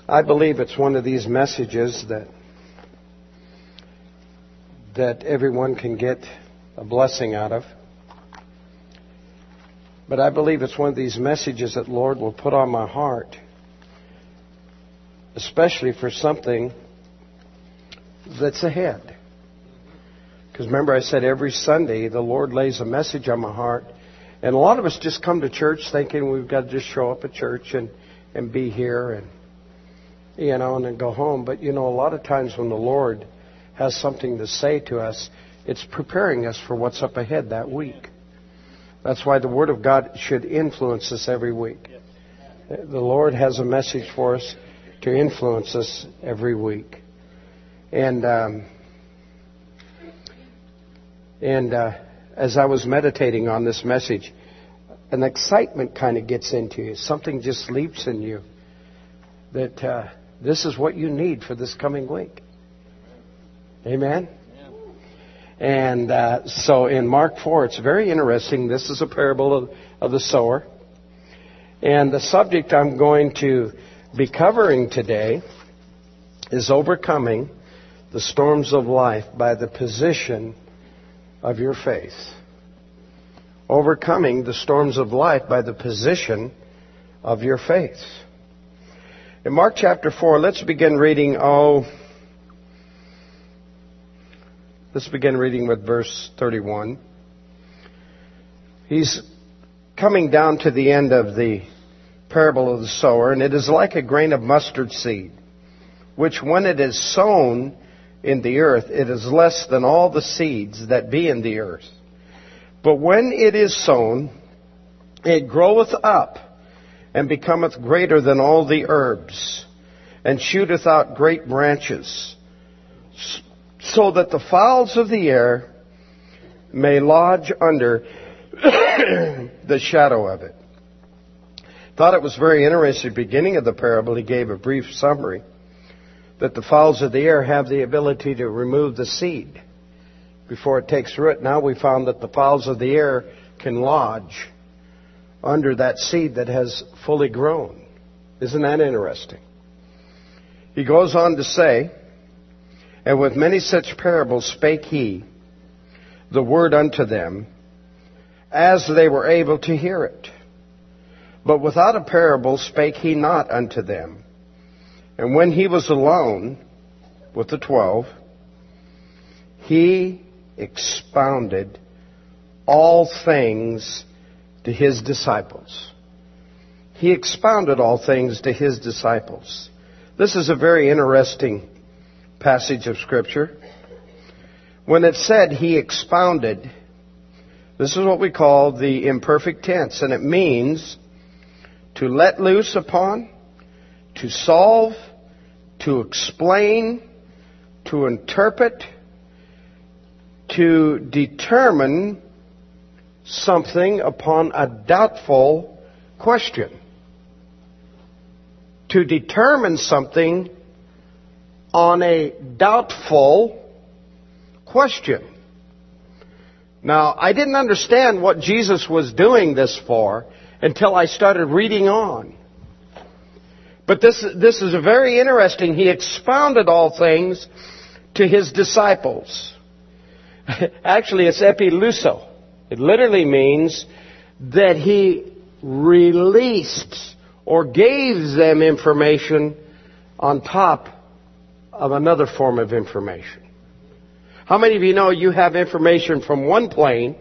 I believe it's one of these messages that everyone can get a blessing out of. But I believe it's one of these messages that Lord will put on my heart, especially for something that's ahead. Because remember I said every Sunday the Lord lays a message on my heart. And a lot of us just come to church thinking we've got to just show up at church and be here and and then go home. But a lot of times when the Lord has something to say to us, it's preparing us for what's up ahead that week. That's why the Word of God should influence us every week. The Lord has a message for us to influence us every week. And as I was meditating on this message, an excitement kind of gets into you. Something just leaps in you that this is what you need for this coming week. Amen? And so in Mark 4, it's very interesting. This is a parable of the sower. And the subject I'm going to be covering today is overcoming the storms of life by the position of your faith. Overcoming the storms of life by the position of your faith. In Mark chapter 4, let's begin reading, with verse 31. He's coming down to the end of the parable of the sower, and it is like a grain of mustard seed, which when it is sown in the earth, it is less than all the seeds that be in the earth. But when it is sown, it groweth up, and becometh greater than all the herbs, and shooteth out great branches, so that the fowls of the air may lodge under the shadow of it. Thought it was very interesting. At the beginning of the parable, he gave a brief summary that the fowls of the air have the ability to remove the seed before it takes root. Now we found that the fowls of the air can lodge under that seed that has fully grown. Isn't that interesting? He goes on to say, and with many such parables spake he the word unto them, as they were able to hear it. But without a parable spake he not unto them. And when he was alone with the 12, he expounded all things to his disciples. He expounded all things to his disciples. This is a very interesting passage of Scripture. When it said he expounded, this is what we call the imperfect tense, and it means to let loose upon, to solve, to explain, to interpret, to determine something upon a doubtful question. To determine something on a doubtful question. Now, I didn't understand what Jesus was doing this for until I started reading on. But this is very interesting. He expounded all things to his disciples. Actually, it's epiluso. It literally means that he released or gave them information on top of another form of information. How many of you know you have information from one plane,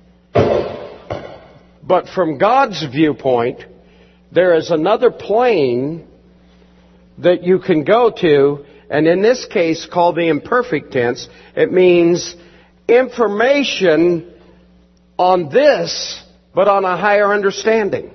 but from God's viewpoint, there is another plane that you can go to, and in this case called the imperfect tense, it means information on this, but on a higher understanding.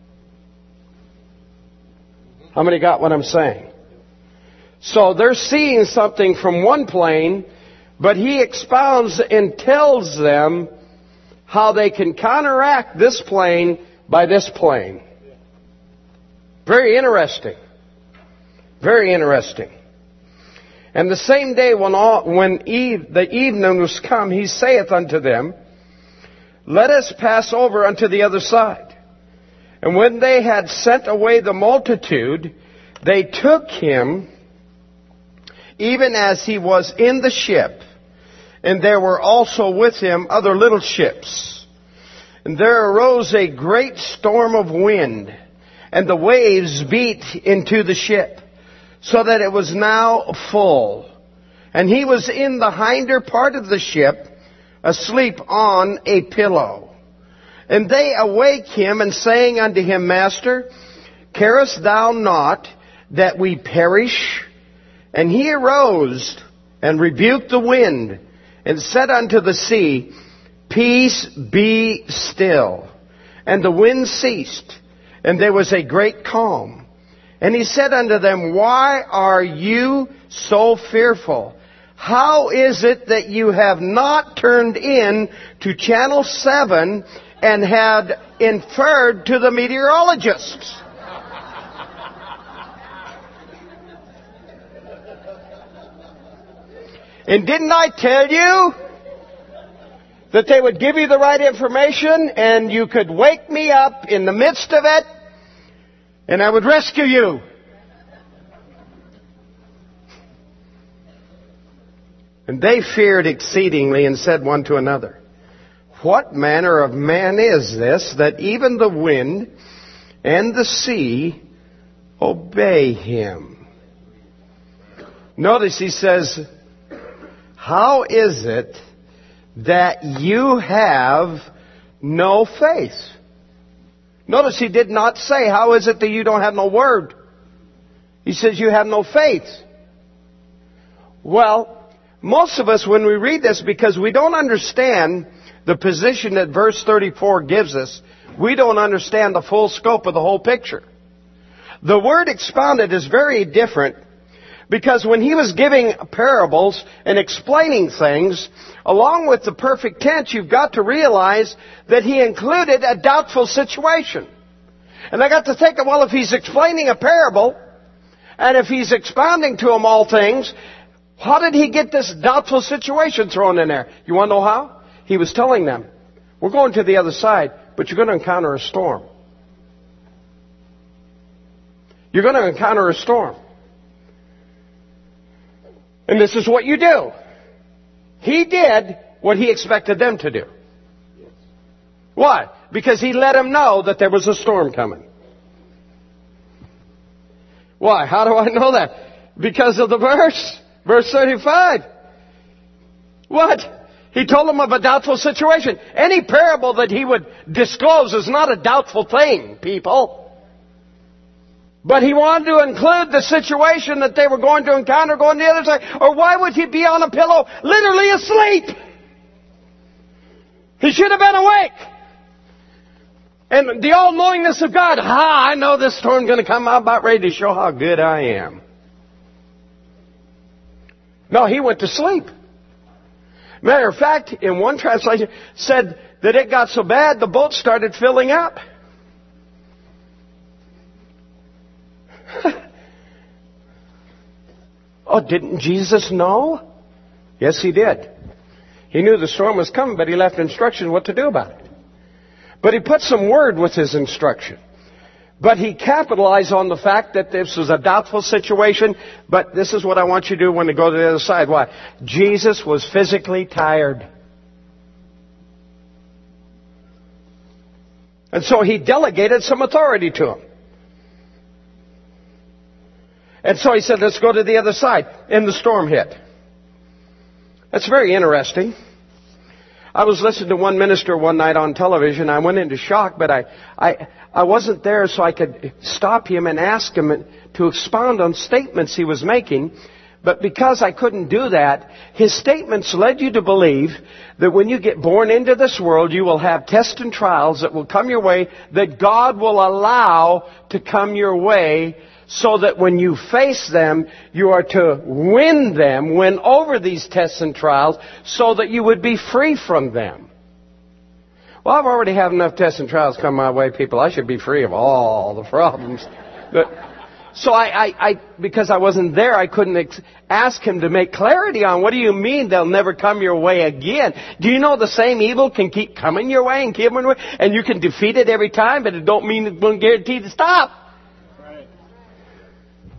How many got what I'm saying? So they're seeing something from one plane, but he expounds and tells them how they can counteract this plane by this plane. Very interesting. Very interesting. And the same day when the evening was come, he saith unto them, let us pass over unto the other side. And when they had sent away the multitude, they took him even as he was in the ship, and there were also with him other little ships. And there arose a great storm of wind, and the waves beat into the ship, so that it was now full. And he was in the hinder part of the ship, asleep on a pillow. And they awake him, and saying unto him, Master, carest thou not that we perish? And he arose and rebuked the wind, and said unto the sea, Peace, be still. And the wind ceased, and there was a great calm. And he said unto them, Why are you so fearful? How is it that you have not turned in to Channel 7 and had inferred to the meteorologists? And didn't I tell you that they would give you the right information and you could wake me up in the midst of it and I would rescue you? And they feared exceedingly and said one to another, What manner of man is this, that even the wind and the sea obey him? Notice he says, How is it that you have no faith? Notice he did not say, How is it that you don't have no word? He says, You have no faith. Well, most of us, when we read this, because we don't understand the position that verse 34 gives us, we don't understand the full scope of the whole picture. The word expounded is very different, because when he was giving parables and explaining things, along with the perfect tense, you've got to realize that he included a doubtful situation. And I got to think, well, if he's explaining a parable, and if he's expounding to them all things, how did he get this doubtful situation thrown in there? You want to know how? He was telling them, we're going to the other side, but you're going to encounter a storm. You're going to encounter a storm. And this is what you do. He did what he expected them to do. Why? Because he let them know that there was a storm coming. Why? How do I know that? Because of the verse. Verse 35. What? He told them of a doubtful situation. Any parable that he would disclose is not a doubtful thing, people. But he wanted to include the situation that they were going to encounter going the other side. Or why would he be on a pillow literally asleep? He should have been awake. And the all-knowingness of God. I know this storm's going to come. I'm about ready to show how good I am. No, he went to sleep. Matter of fact, in one translation, said that it got so bad the boat started filling up. Oh, didn't Jesus know? Yes, he did. He knew the storm was coming, but he left instructions what to do about it. But he put some word with his instruction. But he capitalized on the fact that this was a doubtful situation. But this is what I want you to do when you go to the other side. Why? Jesus was physically tired. And so he delegated some authority to him. And so he said, let's go to the other side. And the storm hit. That's very interesting. I was listening to one minister one night on television. I went into shock, but I wasn't there so I could stop him and ask him to expound on statements he was making. But because I couldn't do that, his statements led you to believe that when you get born into this world, you will have tests and trials that will come your way, that God will allow to come your way, so that when you face them, you are to win over these tests and trials, so that you would be free from them. Well, I've already had enough tests and trials come my way, people. I should be free of all the problems. But so because I wasn't there, I couldn't ask him to make clarity on, what do you mean they'll never come your way again? Do you know the same evil can keep coming your way and keep coming your way, and you can defeat it every time, but it don't mean it's going to guarantee to stop?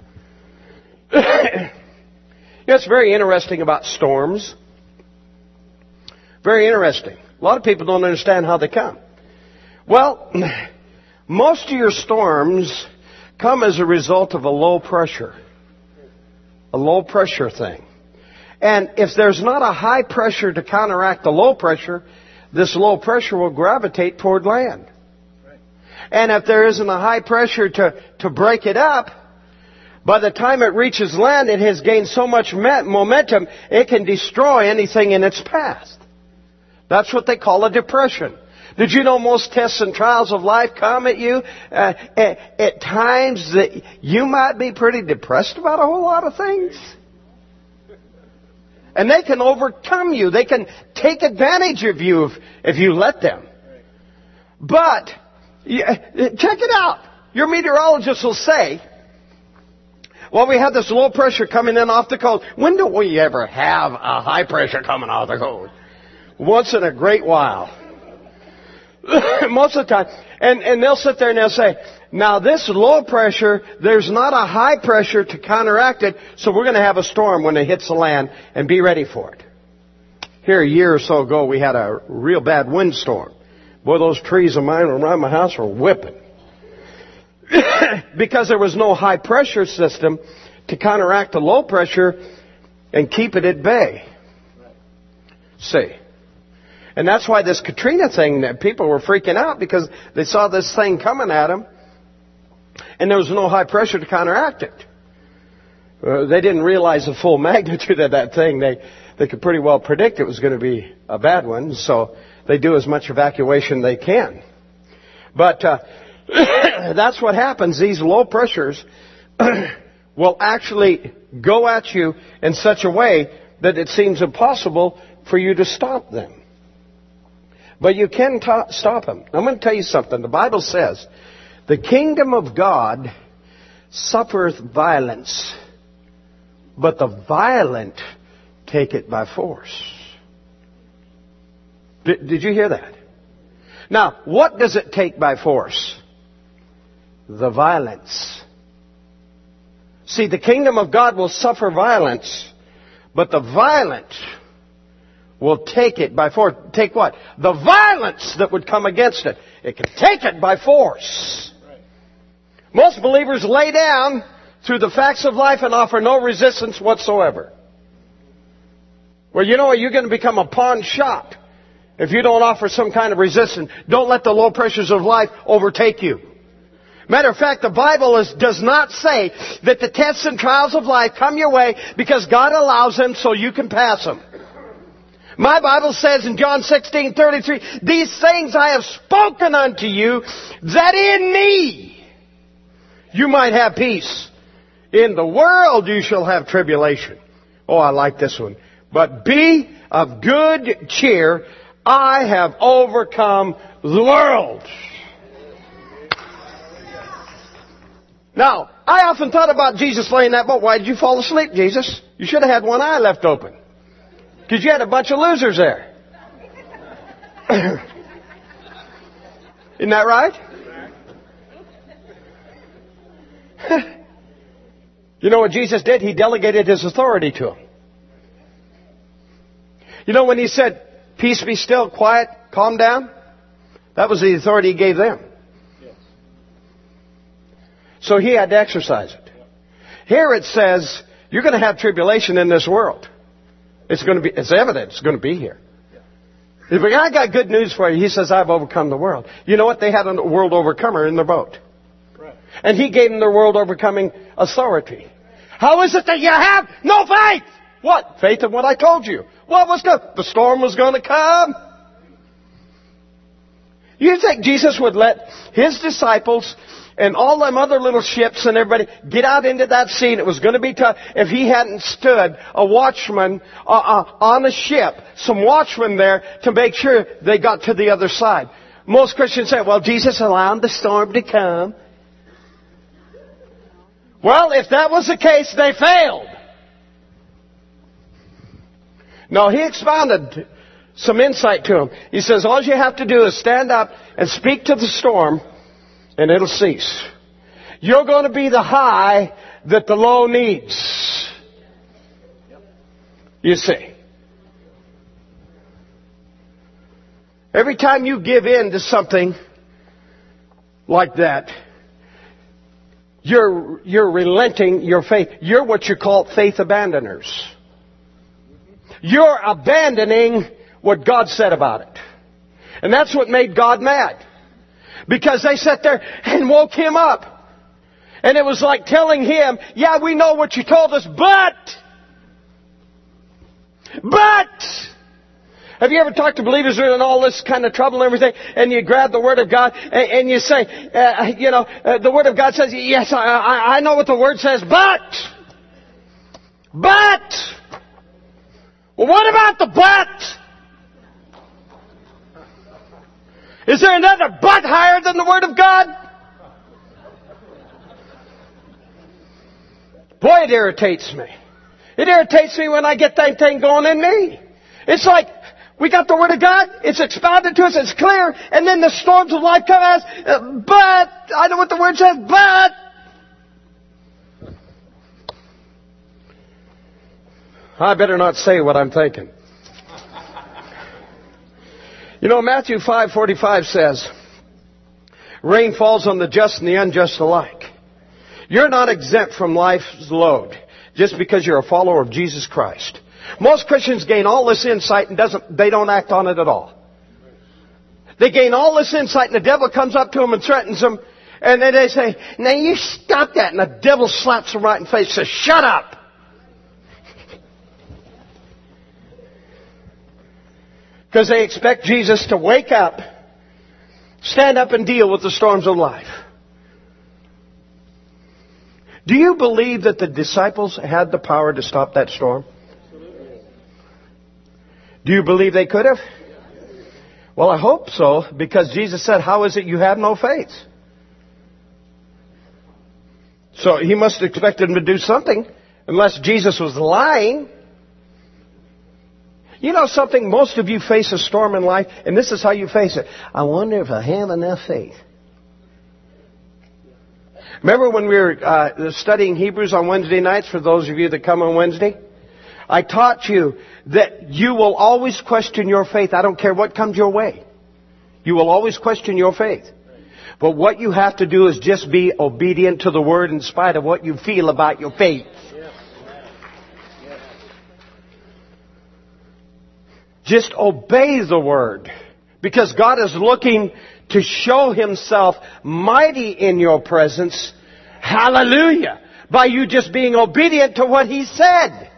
You know, it's very interesting about storms. Very interesting. A lot of people don't understand how they come. Well, most of your storms come as a result of a low pressure. A low pressure thing. And if there's not a high pressure to counteract the low pressure, this low pressure will gravitate toward land. And if there isn't a high pressure to break it up, by the time it reaches land, it has gained so much momentum, it can destroy anything in its path. That's what they call a depression. Did you know most tests and trials of life come at you at times that you might be pretty depressed about a whole lot of things? And they can overcome you. They can take advantage of you if you let them. But, check it out. Your meteorologist will say, well, we have this low pressure coming in off the coast. When do we ever have a high pressure coming off the coast? Once in a great while. Most of the time. And they'll sit there and they'll say, now this low pressure, there's not a high pressure to counteract it, so we're going to have a storm when it hits the land, and be ready for it. Here a year or so ago, we had a real bad windstorm. Boy, those trees of mine around my house were whipping. Because there was no high pressure system to counteract the low pressure and keep it at bay. See. And that's why this Katrina thing, that people were freaking out because they saw this thing coming at them and there was no high pressure to counteract it. They didn't realize the full magnitude of that thing. They could pretty well predict it was going to be a bad one, so they do as much evacuation they can. But that's what happens. These low pressures will actually go at you in such a way that it seems impossible for you to stop them. But you can stop them. I'm going to tell you something. The Bible says, the kingdom of God suffereth violence, but the violent take it by force. Did you hear that? Now, what does it take by force? The violence. See, the kingdom of God will suffer violence, but the violent will take it by force. Take what? The violence that would come against it. It can take it by force. Right. Most believers lay down through the facts of life and offer no resistance whatsoever. Well, you know what? You're going to become a pawn shop if you don't offer some kind of resistance. Don't let the low pressures of life overtake you. Matter of fact, the Bible does not say that the tests and trials of life come your way because God allows them so you can pass them. My Bible says in John 16:33, these things I have spoken unto you, that in me you might have peace. In the world you shall have tribulation. Oh, I like this one. But be of good cheer. I have overcome the world. Now, I often thought about Jesus laying in that boat. Why did you fall asleep, Jesus? You should have had one eye left open. Because you had a bunch of losers there. Isn't that right? You know what Jesus did? He delegated His authority to them. You know when He said, peace be still, quiet, calm down? That was the authority He gave them. So He had to exercise it. Here it says, you're going to have tribulation in this world. It's evident. It's going to be here. If I got good news for you, He says, I've overcome the world. You know what? They had a world overcomer in their boat. Right. And He gave them their world overcoming authority. How is it that you have no faith? What? Faith in what I told you. What was good? The storm was going to come. You think Jesus would let His disciples and all them other little ships and everybody get out into that sea, and it was going to be tough if He hadn't stood a watchman on a ship, some watchmen there to make sure they got to the other side. Most Christians say, well, Jesus allowed the storm to come. Well, if that was the case, they failed. No, He expounded some insight to them. He says, all you have to do is stand up and speak to the storm, and it'll cease. You're going to be the high that the low needs. You see. Every time you give in to something like that, you're relenting your faith. You're what you call faith abandoners. You're abandoning what God said about it. And that's what made God mad. Because they sat there and woke him up. And it was like telling him, yeah, we know what you told us, but... Have you ever talked to believers who are in all this kind of trouble and everything, and you grab the Word of God and you say, the Word of God says, yes, I know what the Word says, but... Well, what about the but? Is there another but higher than the Word of God? Boy, it irritates me. It irritates me when I get that thing going in me. It's like, we got the Word of God, it's expounded to us, it's clear, and then the storms of life come at us, but, I know what the Word says, but... I better not say what I'm thinking. You know, Matthew 5:45 says, rain falls on the just and the unjust alike. You're not exempt from life's load just because you're a follower of Jesus Christ. Most Christians gain all this insight and they don't act on it at all. They gain all this insight and the devil comes up to them and threatens them, and then they say, now you stop that, and the devil slaps them right in the face and says, shut up. Because they expect Jesus to wake up, stand up and deal with the storms of life. Do you believe that the disciples had the power to stop that storm? Do you believe they could have? Well, I hope so, because Jesus said, how is it you have no faith? So he must have expected them to do something, unless Jesus was lying. You know something? Most of you face a storm in life, and this is how you face it. I wonder if I have enough faith. Remember when we were studying Hebrews on Wednesday nights, for those of you that come on Wednesday? I taught you that you will always question your faith. I don't care what comes your way. You will always question your faith. But what you have to do is just be obedient to the Word in spite of what you feel about your faith. Just obey the Word. Because God is looking to show Himself mighty in your presence. Hallelujah. By you just being obedient to what He said.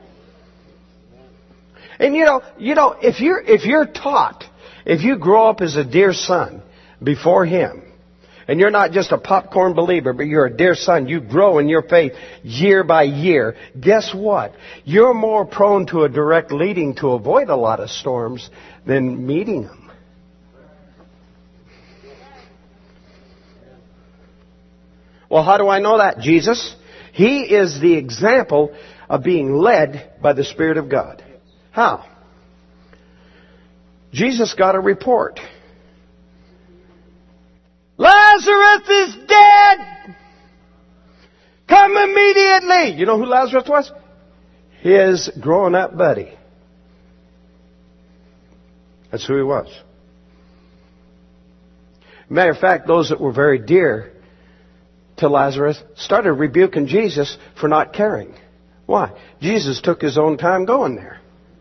And you know, if you're taught, if you grow up as a dear son before Him, and you're not just a popcorn believer, but you're a dear son, you grow in your faith year by year, guess what? You're more prone to a direct leading to avoid a lot of storms than meeting them. Well, how do I know that? Jesus, He is the example of being led by the Spirit of God. How? Jesus got a report. Lazarus is dead! Come immediately! You know who Lazarus was? His growing up buddy. That's who he was. Matter of fact, those that were very dear to Lazarus started rebuking Jesus for not caring. Why? Jesus took His own time going there.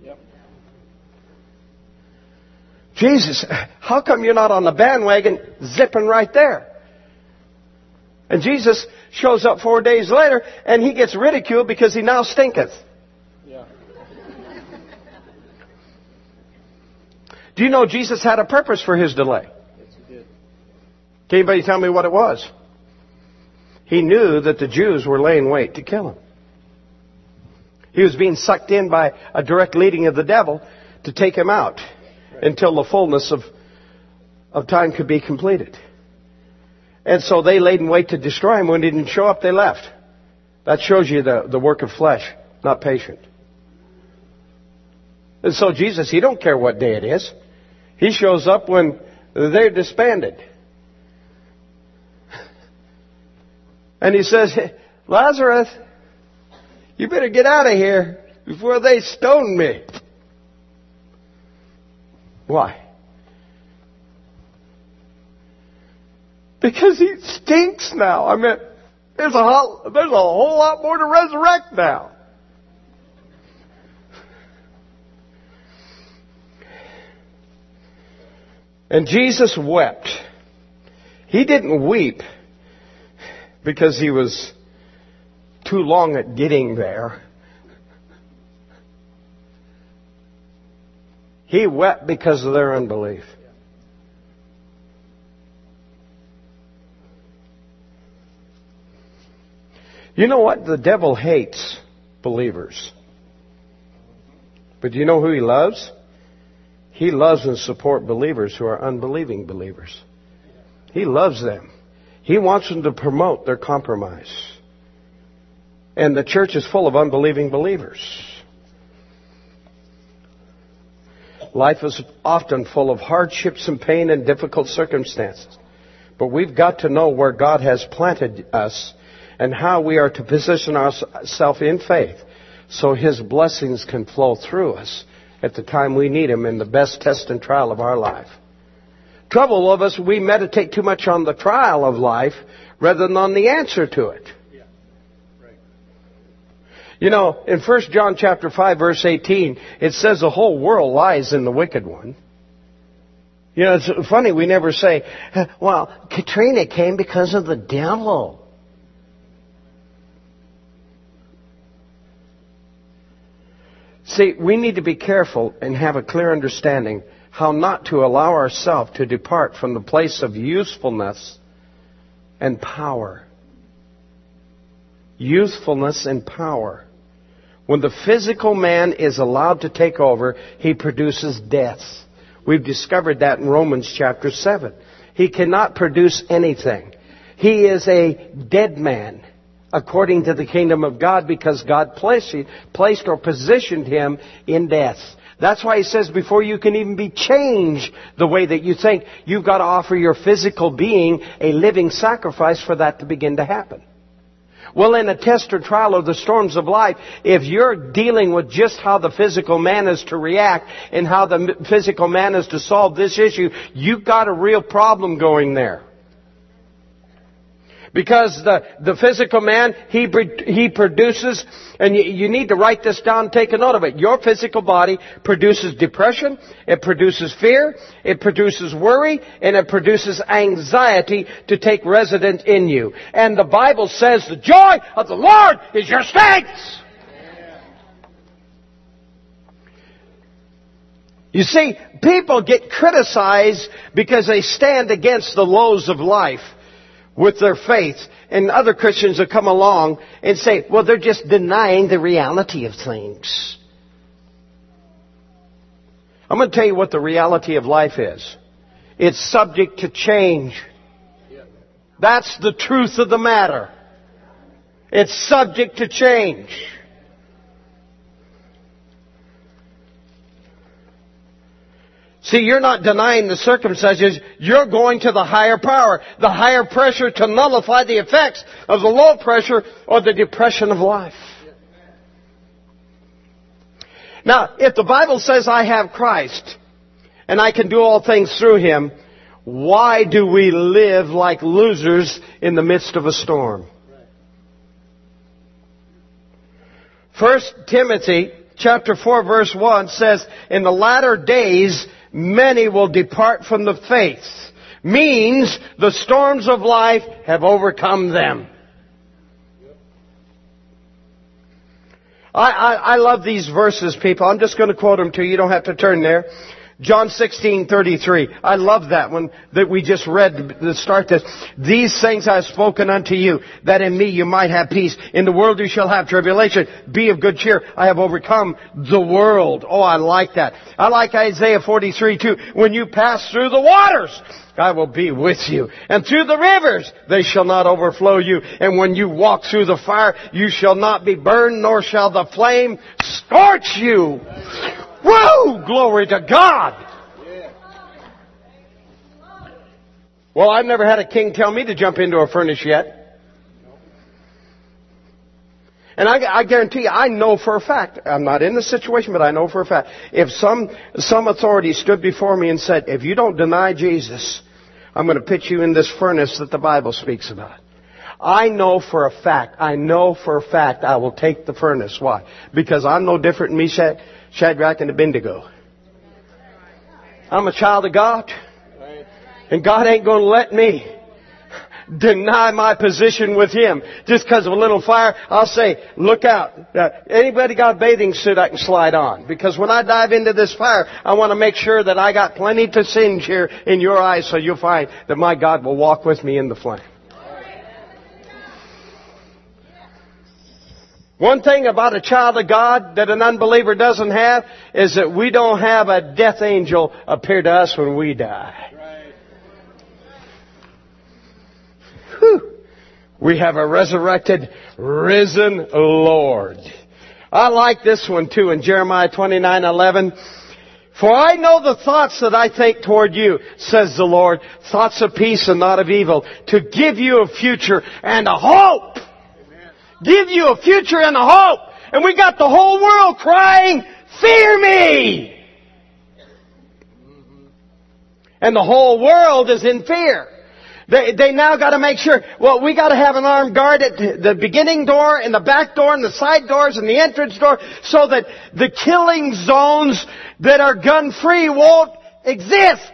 Jesus, how come you're not on the bandwagon zipping right there? And Jesus shows up 4 days later and He gets ridiculed because he now stinketh. Yeah. Do you know Jesus had a purpose for His delay? Yes, He did. Can anybody tell me what it was? He knew that the Jews were laying wait to kill Him. He was being sucked in by a direct leading of the devil to take Him out until the fullness of time could be completed. And so they laid in wait to destroy Him. When He didn't show up, they left. That shows you the work of flesh, not patient. And so Jesus, He don't care what day it is. He shows up when they're disbanded. And He says, Lazarus, you better get out of here. before they stoned me. Why? Because he stinks now. I mean, there's a whole lot more to resurrect now. And Jesus wept. He didn't weep because he was too long at getting there. He wept because of their unbelief. You know what? The devil hates believers. But do you know who he loves? He loves and supports believers who are unbelieving believers. He loves them. He wants them to promote their compromise. And the church is full of unbelieving believers. Life is often full of hardships and pain and difficult circumstances. But we've got to know where God has planted us and how we are to position ourselves in faith so His blessings can flow through us at the time we need Him in the best test and trial of our life. Trouble of us, we meditate too much on the trial of life rather than on the answer to it. Yeah. Right. You know, in 1 John chapter 5, verse 18, it says the whole world lies in the wicked one. You know, it's funny, we never say, well, Katrina came because of the devil. See, we need to be careful and have a clear understanding how not to allow ourselves to depart from the place of usefulness and power. Usefulness and power. When the physical man is allowed to take over, he produces death. We've discovered that in Romans chapter 7. He cannot produce anything. He is a dead man according to the kingdom of God because God placed or positioned him in death. That's why he says before you can even be changed the way that you think, you've got to offer your physical being a living sacrifice for that to begin to happen. Well, in a test or trial of the storms of life, if you're dealing with just how the physical man is to react and how the physical man is to solve this issue, you've got a real problem going there. Because the physical man, he produces, and you need to write this down and take a note of it. Your physical body produces depression, it produces fear, it produces worry, and it produces anxiety to take residence in you. And the Bible says the joy of the Lord is your strength. You see, people get criticized because they stand against the lows of life with their faith, and other Christians will come along and say, well, they're just denying the reality of things. I'm going to tell you what the reality of life is. It's subject to change. That's the truth of the matter. It's subject to change. See, you're not denying the circumstances. You're going to the higher power, the higher pressure to nullify the effects of the low pressure or the depression of life. Now, if the Bible says I have Christ and I can do all things through Him, why do we live like losers in the midst of a storm? 1 Timothy chapter 4 verse 1 says, in the latter days many will depart from the faith. Means the storms of life have overcome them. I love these verses, people. I'm just going to quote them to you. You don't have to turn there. John 16:33. I love that one that we just read to start this. These things I have spoken unto you, that in me you might have peace. In the world you shall have tribulation. Be of good cheer. I have overcome the world. Oh, I like that. I like Isaiah 43:2. When you pass through the waters, I will be with you. And through the rivers, they shall not overflow you. And when you walk through the fire, you shall not be burned, nor shall the flame scorch you. Woo! Glory to God! Well, I've never had a king tell me to jump into a furnace yet. And I guarantee you, I know for a fact, I'm not in the situation, but I know for a fact, if some authority stood before me and said, if you don't deny Jesus, I'm going to put you in this furnace that the Bible speaks about. I know for a fact I will take the furnace. Why? Because I'm no different than Meshach, Shadrach, and Abednego. I'm a child of God. And God ain't going to let me deny my position with Him. Just because of a little fire, I'll say, look out. Anybody got a bathing suit I can slide on? Because when I dive into this fire, I want to make sure that I got plenty to singe here in your eyes, so you'll find that my God will walk with me in the flame. One thing about a child of God that an unbeliever doesn't have is that we don't have a death angel appear to us when we die. Whew. We have a resurrected, risen Lord. I like this one too in Jeremiah 29:11. For I know the thoughts that I think toward you, says the Lord, thoughts of peace and not of evil, to give you a future and a hope. Give you a future and a hope. And we got the whole world crying, fear me! And the whole world is in fear. They now got to make sure, well, we got to have an armed guard at the beginning door and the back door and the side doors and the entrance door so that the killing zones that are gun-free won't exist.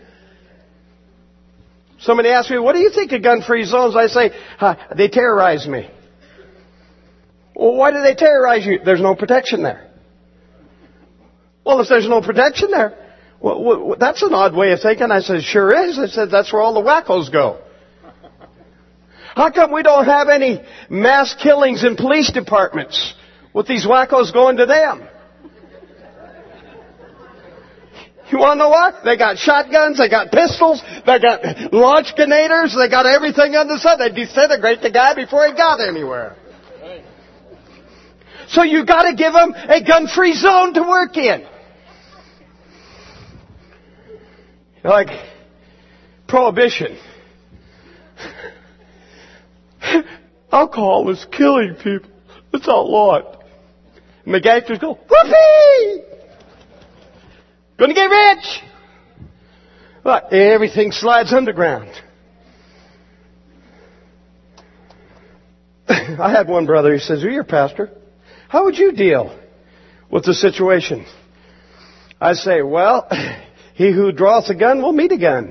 Somebody asks me, what do you think of gun-free zones? I say, they terrorize me. Well, why do they terrorize you? There's no protection there. Well, if there's no protection there, well, that's an odd way of thinking. I said, sure is. I said, that's where all the wackos go. How come we don't have any mass killings in police departments with these wackos going to them? You want to know what? They got shotguns, they got pistols, they got launch grenaders, they got everything under the sun. They disintegrate the guy before he got anywhere. So you got to give them a gun-free zone to work in. Like prohibition. Alcohol is killing people. Let's outlaw it. And the gangsters go, whoopee! Gonna get rich! But everything slides underground. I had one brother, he says, you're a pastor. How would you deal with the situation? I say, well, he who draweth a gun will meet a gun.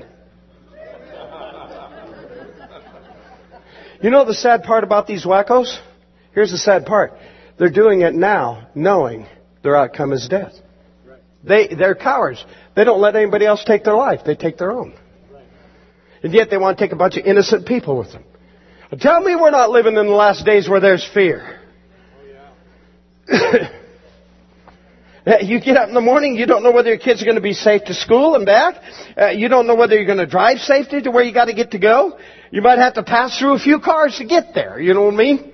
You know the sad part about these wackos? Here's the sad part. They're doing it now, knowing their outcome is death. They're cowards. They don't let anybody else take their life. They take their own. And yet they want to take a bunch of innocent people with them. Tell me we're not living in the last days where there's fear. You get up in the morning, you don't know whether your kids are going to be safe to school and back. You don't know whether you're going to drive safely to where you got to get to go. You might have to pass through a few cars to get there. You know what I mean?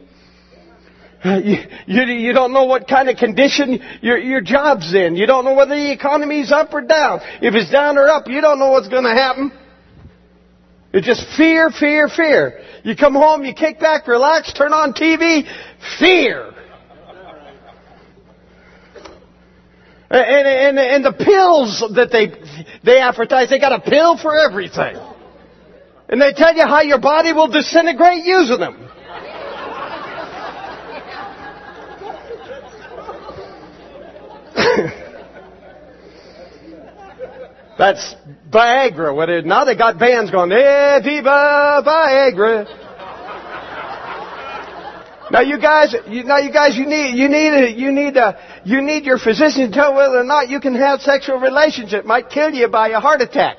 You don't know what kind of condition your job's in. You don't know whether the economy's up or down. If it's down or up, you don't know what's going to happen. It's just fear, fear, fear. You come home, you kick back, relax, turn on TV, fear. And the pills that they advertise, they got a pill for everything. And they tell you how your body will disintegrate using them. That's Viagra. Now they got bands going, hey, Viva Viagra. Now you guys, you need your physician to tell whether or not you can have sexual relations. It might kill you by a heart attack.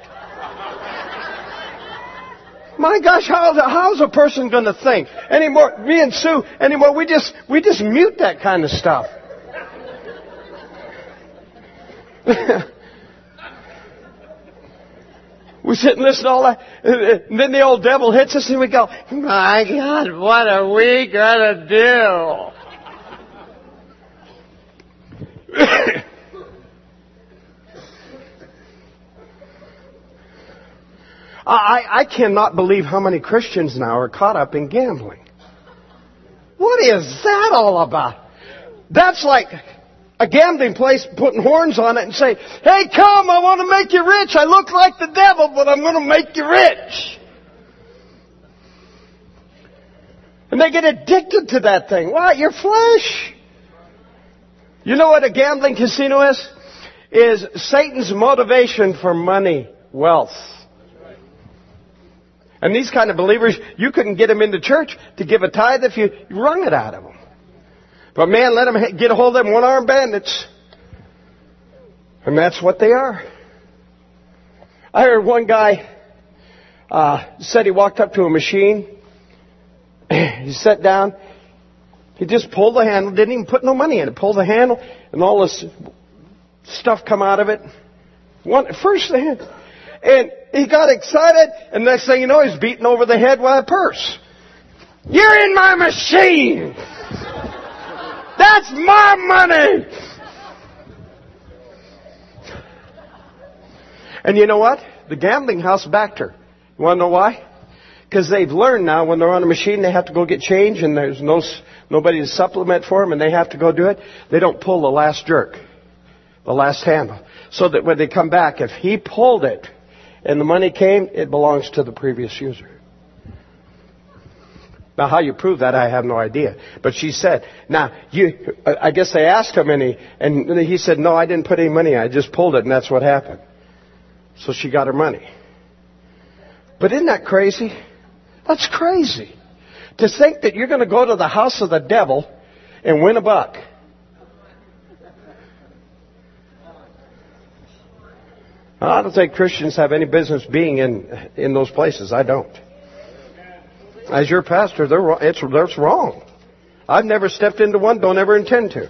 My gosh, how's a person going to think anymore? Me and Sue anymore? We just mute that kind of stuff. We sit and listen to all that, and then the old devil hits us, and we go, my God, what are we going to do? I cannot believe how many Christians now are caught up in gambling. What is that all about? That's like a gambling place putting horns on it and say, hey, come, I want to make you rich. I look like the devil, but I'm going to make you rich. And they get addicted to that thing. Why? Your flesh. You know what a gambling casino is? Is Satan's motivation for money, wealth. And these kind of believers, you couldn't get them into church to give a tithe if you wrung it out of them. But man, let them get a hold of them one-armed bandits. And that's what they are. I heard one guy said he walked up to a machine. He sat down. He just pulled the handle. Didn't even put no money in it. Pulled the handle and all this stuff come out of it. First thing. And he got excited. And next thing you know, he's beaten over the head with a purse. You're in my machine. That's my money. And you know what? The gambling house backed her. You want to know why? Because they've learned now when they're on a machine, they have to go get change and there's nobody to supplement for them and they have to go do it. They don't pull the last jerk, the last handle. So that when they come back, if he pulled it and the money came, it belongs to the previous user. Now, how you prove that, I have no idea. But she said, I guess they asked him and he said, no, I didn't put any money in. I just pulled it and that's what happened. So she got her money. But isn't that crazy? That's crazy. To think that you're going to go to the house of the devil and win a buck. I don't think Christians have any business being in those places. I don't. As your pastor, that's wrong. I've never stepped into one, don't ever intend to.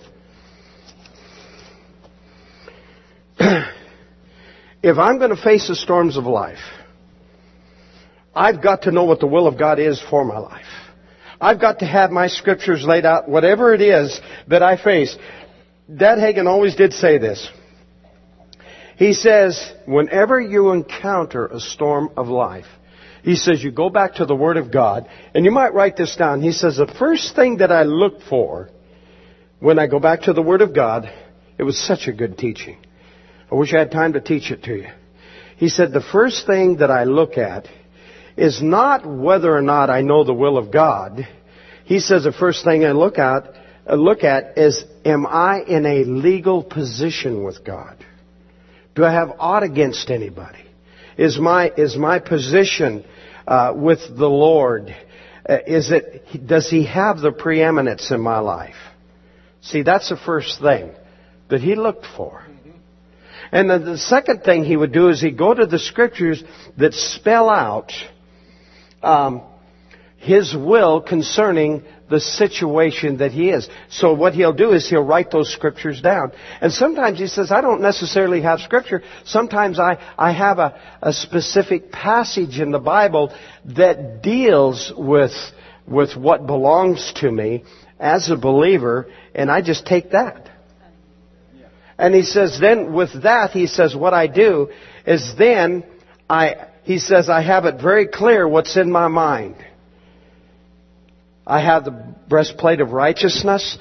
If I'm going to face the storms of life, I've got to know what the will of God is for my life. I've got to have my scriptures laid out, whatever it is that I face. Dad Hagin always did say this. He says, whenever you encounter a storm of life, he says, you go back to the Word of God, and you might write this down. He says, the first thing that I look for when I go back to the Word of God, it was such a good teaching. I wish I had time to teach it to you. He said, the first thing that I look at is not whether or not I know the will of God. He says the first thing I look at is, am I in a legal position with God? Do I have aught against anybody? Is my position with the Lord, does He have the preeminence in my life? See, that's the first thing that he looked for. And then the second thing he would do is he'd go to the scriptures that spell out his will concerning the situation that he is. So what he'll do is he'll write those scriptures down. And sometimes he says, I don't necessarily have scripture. Sometimes I have a specific passage in the Bible that deals with what belongs to me as a believer, and I just take that. And he says, then with that, he says, what I do is then he says, I have it very clear what's in my mind. I have the breastplate of righteousness.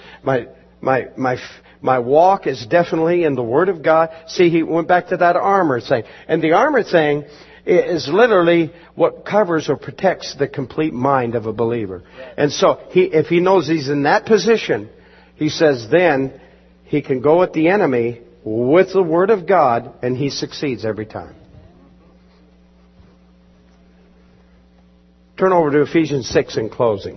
My walk is definitely in the Word of God. See, he went back to that armor thing. And the armor thing is literally what covers or protects the complete mind of a believer. And so, if he knows he's in that position, he says then he can go at the enemy with the Word of God, and he succeeds every time. Turn over to Ephesians 6 in closing.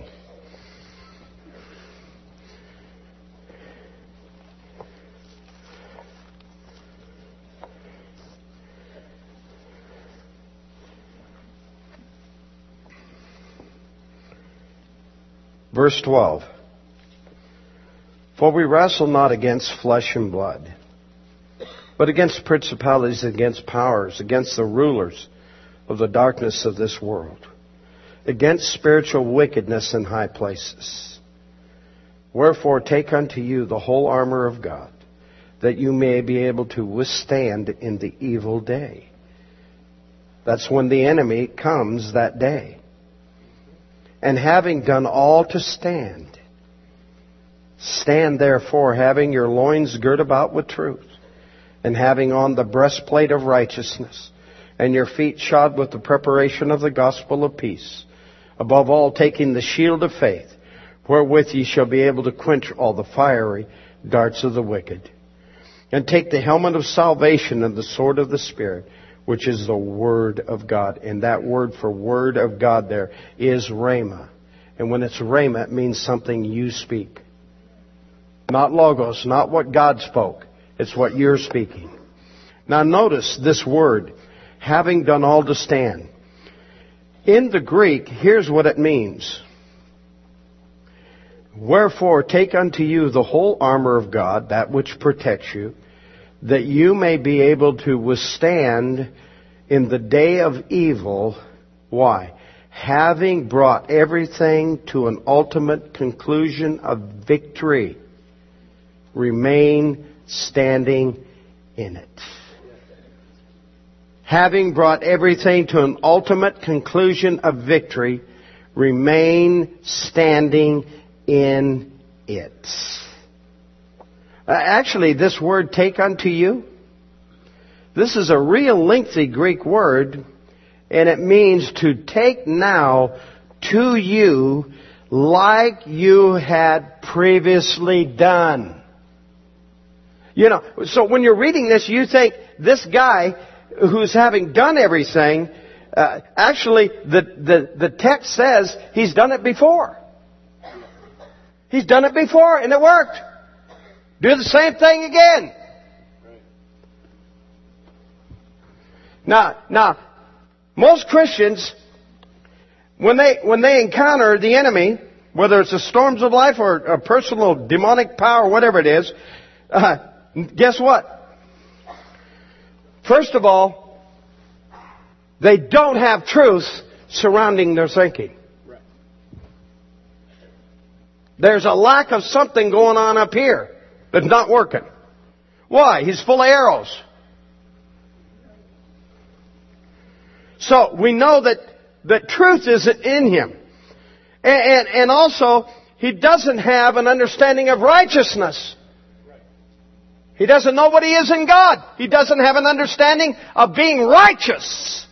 Verse 12. For we wrestle not against flesh and blood, but against principalities, against powers, against the rulers of the darkness of this world, against spiritual wickedness in high places. Wherefore take unto you the whole armor of God, that you may be able to withstand in the evil day. That's when the enemy comes that day. And having done all to stand, Stand therefore, having your loins girt about with truth, and having on the breastplate of righteousness, and your feet shod with the preparation of the gospel of peace. Above all, taking the shield of faith, wherewith ye shall be able to quench all the fiery darts of the wicked. And take the helmet of salvation and the sword of the Spirit, which is the Word of God. And that word for Word of God there is Rhema. And when it's Rhema, it means something you speak. Not logos, not what God spoke. It's what you're speaking. Now notice this word, having done all to stand. In the Greek, here's what it means. Wherefore, take unto you the whole armor of God, that which protects you, that you may be able to withstand in the day of evil. Why? Having brought everything to an ultimate conclusion of victory, remain standing in it. Having brought everything to an ultimate conclusion of victory, remain standing in it. Actually, this word, take unto you, this is a real lengthy Greek word, and it means to take now to you like you had previously done. You know, so when you're reading this, you think this guy who's having done everything, actually the text says he's done it before. He's done it before and it worked. Do the same thing again. Now, most Christians, when they encounter the enemy, whether it's the storms of life or a personal demonic power, whatever it is, guess what? First of all, they don't have truth surrounding their thinking. There's a lack of something going on up here that's not working. Why? He's full of arrows. So we know that truth isn't in him. And also, he doesn't have an understanding of righteousness. He doesn't know what he is in God. He doesn't have an understanding of being righteous.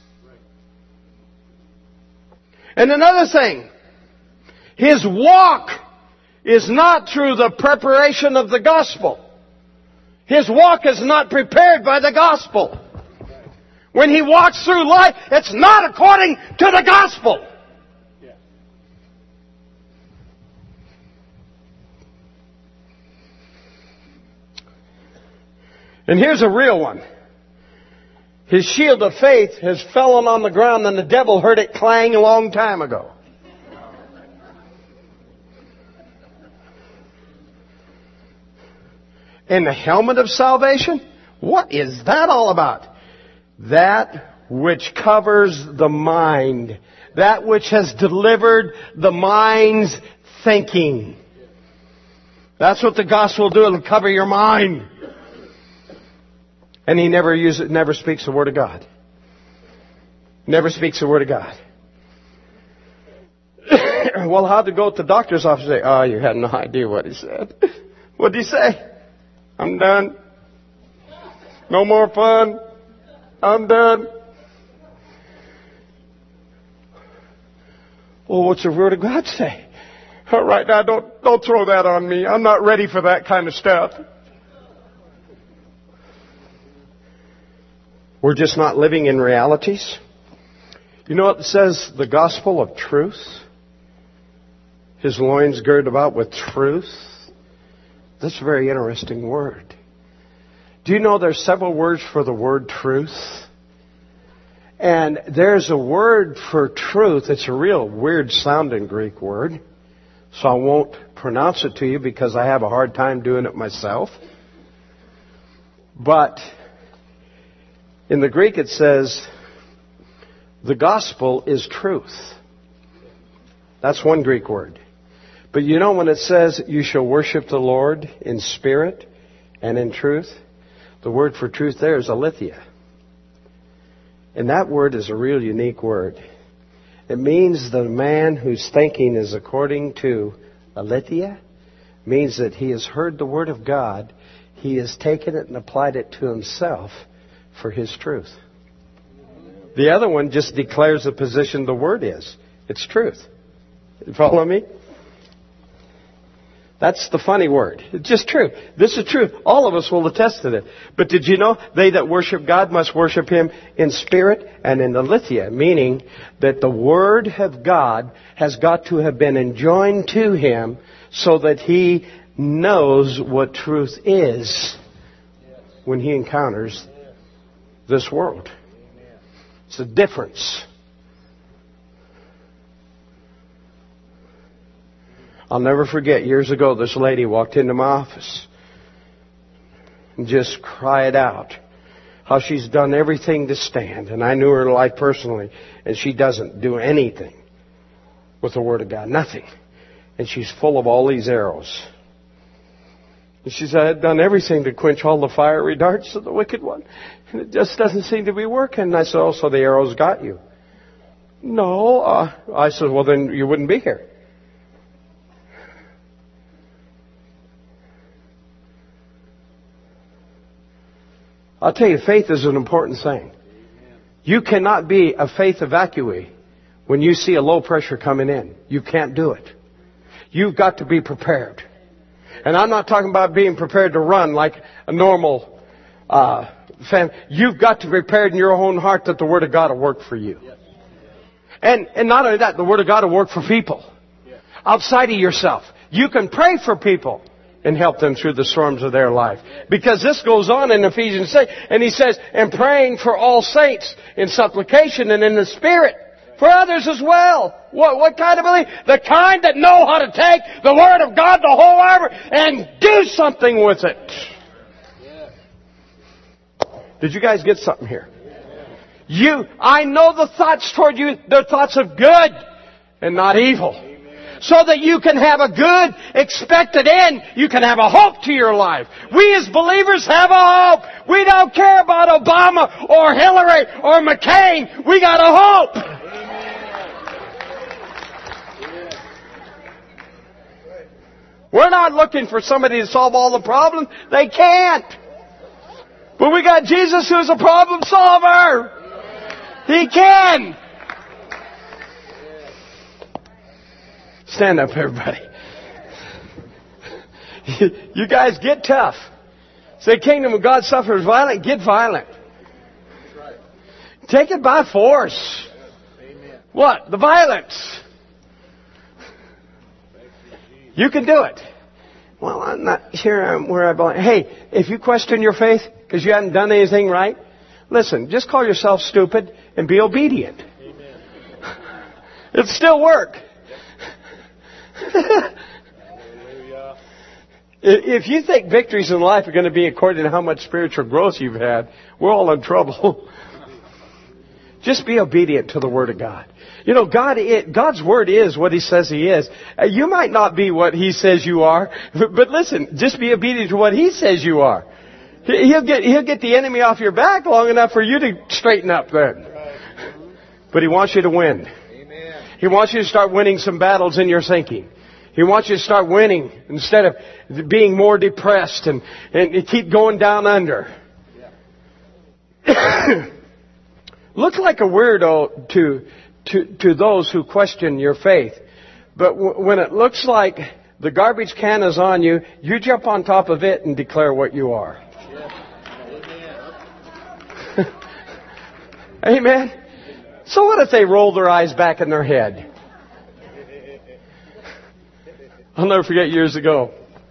And another thing, his walk is not through the preparation of the gospel. His walk is not prepared by the gospel. When he walks through life, it's not according to the gospel. And here's a real one. His shield of faith has fallen on the ground and the devil heard it clang a long time ago. And the helmet of salvation? What is that all about? That which covers the mind. That which has delivered the mind's thinking. That's what the gospel will do. It'll cover your mind. And he never speaks the word of God. Never speaks the word of God. Well, how'd it go at the doctor's office? Say, oh, you had no idea what he said. What did he say? I'm done. No more fun. I'm done. Well, what's the word of God say? All right, now don't throw that on me. I'm not ready for that kind of stuff. We're just not living in realities. You know what it says? The gospel of truth. His loins girded about with truth. That's a very interesting word. Do you know there's several words for the word truth? And there's a word for truth. It's a real weird sounding Greek word. So I won't pronounce it to you because I have a hard time doing it myself. But in the Greek it says, the gospel is truth. That's one Greek word. But you know when it says, you shall worship the Lord in spirit and in truth, the word for truth there is aletheia. And that word is a real unique word. It means the man whose thinking is according to aletheia, means that he has heard the Word of God. He has taken it and applied it to himself for his truth. The other one just declares the position the Word is. It's truth. You follow me? That's the funny word. It's just true. This is truth. All of us will attest to that. But did you know they that worship God must worship Him in spirit and in aletheia, meaning that the Word of God has got to have been enjoined to Him so that He knows what truth is when He encounters this world. It's a difference. I'll never forget, years ago, this lady walked into my office and just cried out how she's done everything to stand. And I knew her life personally, and she doesn't do anything with the Word of God. Nothing. And she's full of all these arrows. And she said, I've done everything to quench all the fiery darts of the wicked one. And it just doesn't seem to be working. And I said, oh, so the arrows got you? No. I said, well, then you wouldn't be here. I'll tell you, faith is an important thing. You cannot be a faith evacuee when you see a low pressure coming in. You can't do it. You've got to be prepared. And I'm not talking about being prepared to run like a normal fan. You've got to be prepared in your own heart that the Word of God will work for you. And not only that, the Word of God will work for people. Outside of yourself. You can pray for people and help them through the storms of their life. Because this goes on in Ephesians 6, and he says, and praying for all saints in supplication and in the Spirit, for others as well. What kind of belief? The kind that know how to take the Word of God, the whole armor, and do something with it. Did you guys get something here? I know the thoughts toward you, they're thoughts of good and not evil. So that you can have a good, expected end. You can have a hope to your life. We as believers have a hope. We don't care about Obama or Hillary or McCain. We got a hope. We're not looking for somebody to solve all the problems. They can't. But we got Jesus who's a problem solver. He can. Stand up, everybody. You guys get tough. Say, kingdom of God suffers violent. Get violent. Take it by force. What? The violence. You can do it. Well, I'm not sure where I belong. Hey, if you question your faith because you haven't done anything right, listen, just call yourself stupid and be obedient. It'll still work. If you think victories in life are going to be according to how much spiritual growth you've had, we're all in trouble. Just be obedient to the Word of God. You know, God's Word is what He says He is. You might not be what He says you are, but listen, just be obedient to what He says you are. He'll get the enemy off your back long enough for you to straighten up then. But He wants you to win. He wants you to start winning some battles in your thinking. He wants you to start winning instead of being more depressed and keep going down under. Look like a weirdo to those who question your faith. But when it looks like the garbage can is on you, you jump on top of it and declare what you are. Amen. So what if they roll their eyes back in their head? I'll never forget years ago.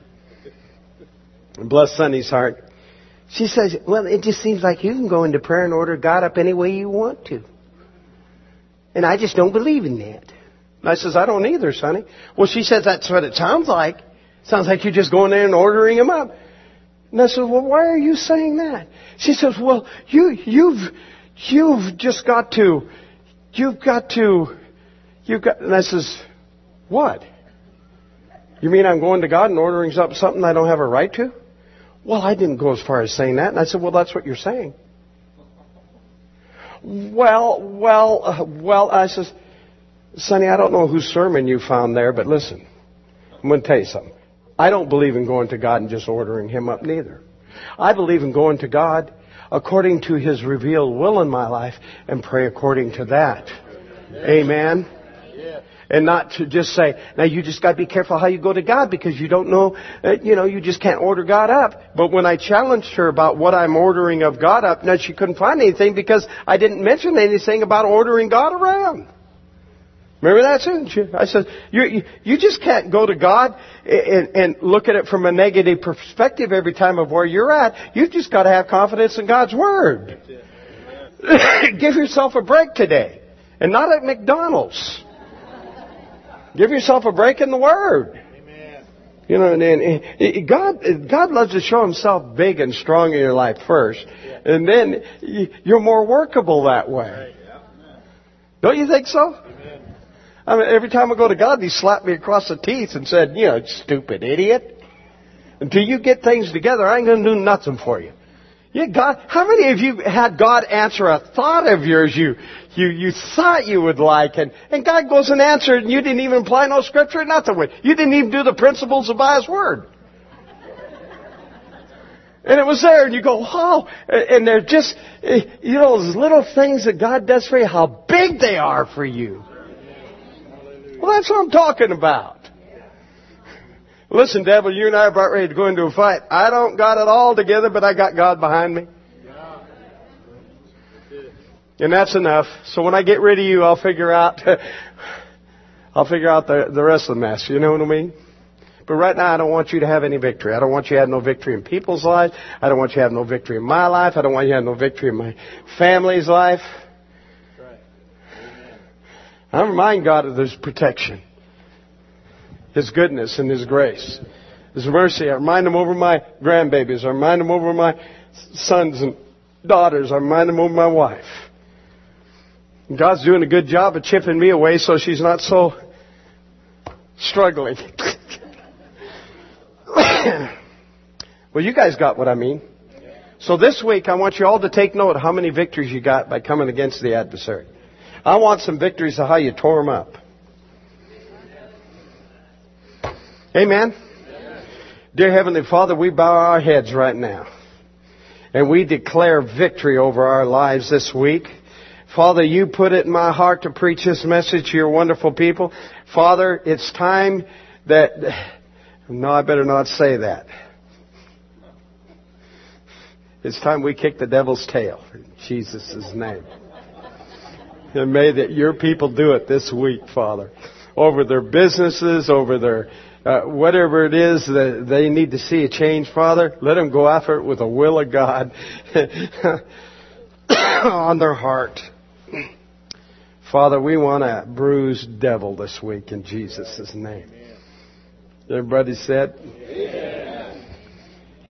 Bless Sunny's heart. She says, well, it just seems like you can go into prayer and order God up any way you want to. And I just don't believe in that. And I says, I don't either, Sonny. Well, she says, that's what it sounds like. Sounds like you're just going there and ordering Him up. And I said, well, why are you saying that? She says, well, you've just got to, and I says, what? You mean I'm going to God and ordering up something I don't have a right to? Well, I didn't go as far as saying that. And I said, well, that's what you're saying. Well, I says, Sonny, I don't know whose sermon you found there, but listen, I'm going to tell you something. I don't believe in going to God and just ordering Him up neither. I believe in going to God according to His revealed will in my life and pray according to that. Amen. And not to just say, now you just got to be careful how you go to God because you don't know, you just can't order God up. But when I challenged her about what I'm ordering of God up, now she couldn't find anything because I didn't mention anything about ordering God around. Remember that, didn't you? I said, you just can't go to God and look at it from a negative perspective every time of where you're at. You've just got to have confidence in God's Word. Give yourself a break today. And not at McDonald's. Give yourself a break in the Word. And God loves to show Himself big and strong in your life first. And then you're more workable that way. Don't you think so? I mean, every time I go to God, He slapped me across the teeth and said, stupid idiot. Until you get things together, I ain't going to do nothing for you. Yeah, God, how many of you had God answer a thought of yours you thought you would like, and God goes and answered, and you didn't even apply no scripture, nothing with it. You didn't even do the principles of by His Word. And it was there, and you go, oh, and they're just, those little things that God does for you, how big they are for you. Well, that's what I'm talking about. Listen, devil, you and I are about ready to go into a fight. I don't got it all together, but I got God behind me. And that's enough. So when I get rid of you, I'll figure out the rest of the mess. You know what I mean? But right now, I don't want you to have any victory. I don't want you to have no victory in people's lives. I don't want you to have no victory in my life. I don't want you to have no victory in my family's life. I remind God of His protection, His goodness and His grace, His mercy. I remind Him over my grandbabies. I remind Him over my sons and daughters. I remind Him over my wife. And God's doing a good job of chipping me away so she's not so struggling. Well, you guys got what I mean. So this week, I want you all to take note of how many victories you got by coming against the adversary. I want some victories of how you tore them up. Amen. Dear Heavenly Father, we bow our heads right now. And we declare victory over our lives this week. Father, you put it in my heart to preach this message to your wonderful people. Father, it's time that... No, I better not say that. It's time we kick the devil's tail in Jesus' name. And may that your people do it this week, Father. Over their businesses, over their... whatever it is that they need to see a change, Father, let them go after it with the will of God on their heart. Father, we want a bruised devil this week in Jesus' name. Everybody said?